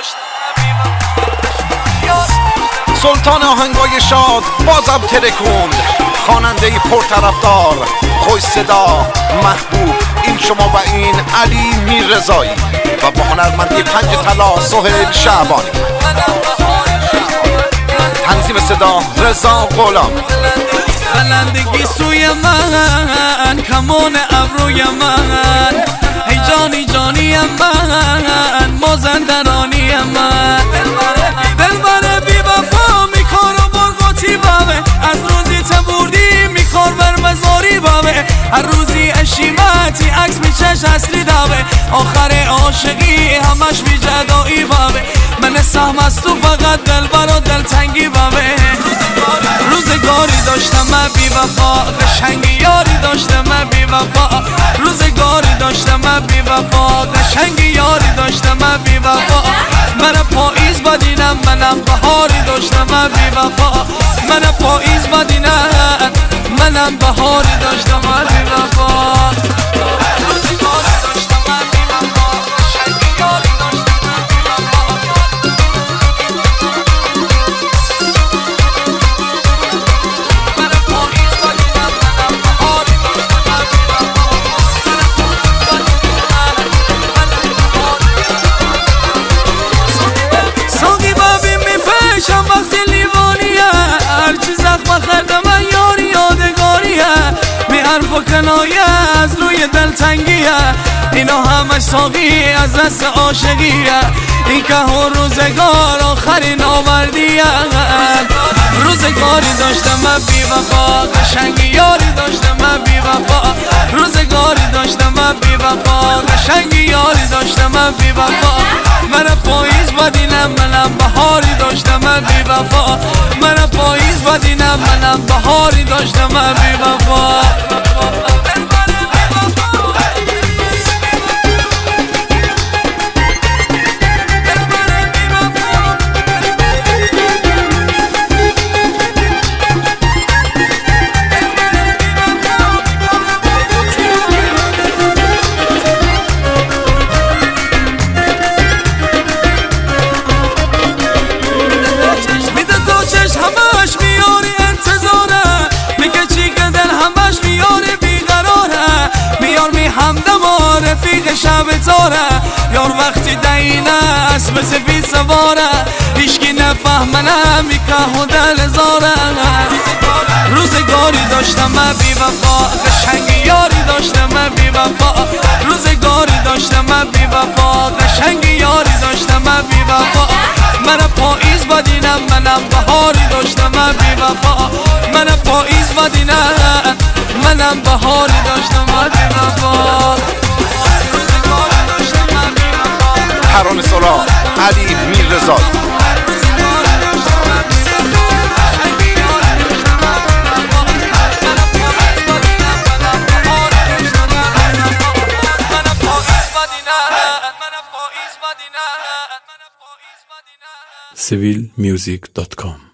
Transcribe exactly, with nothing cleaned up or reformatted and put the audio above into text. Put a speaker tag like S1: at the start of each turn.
S1: سلطان آهنگای شاد بازم ترکوند، خواننده پرطرفدار، خوش صدا، محبوب، این شما و این علی میررضایی و با هنرمندی پنج طلا سهیل شعبانی. تنظیم صدا رضا غلام.
S2: بلندگی سوی من، کمان ابروی من، ای جانی جانی من، مازندرانی من، دلبر بی وفا میکار و برگاتی بامه، از روزی تبوردی میکار بر مزاری بامه، هر روزی اشیمتی عکس میچش اصلی دامه، آخر عاشقی همش بی جدایی بامه، من سهم از تو فقط دلبر و دلتنگی بامه. روزگاری داشتم من بی وفا، قشنگی یاری داشتم من بی وفا، روزگاری داشتم من بی وفا، قشنگی یاری داشتم من بی وفا، من پاییز بدینم منم بهاری داشتم من بی وفا، من پاییز بدینم منم بهاری داشتم من بی وفا. روزگاری داشتم من بی وفا، قشنگی یاری داشتم من بی وفا، حرف و کنایه از روی دلتنگیه، اینا همش ساقی از دست عاشقیه، این که هر روزگار آخرین آوردیه. روزگاری داشتم من بی وفا، قشنگی یاری داشتم من بی وفا، روزگاری داشتم من بی وفا، قشنگی یاری داشتم من بی وفا، من پاییز بدینم منم بهاری داشتم من بی وفا، من پاییز بدینم منم بهاری داشتم من بی وفا. رفیق شب تاره یار وقتی دینه اسب سفید سواره، هیچکی نفهمنه میکه و دل زاره. روزگاری داشتم من بی وفا، قشنگی یاری داشتم من بی وفا، روزگاری داشتم من بی وفا، قشنگی یاری داشتم من بی وفا، من پاییز بدینم منم بهاری داشتم من بی وفا، من پاییز بدینم منم بهاری داشتم من بی وفا.
S1: ترانه سرا علی میررضایی.
S3: سیویل میوزیک دات کام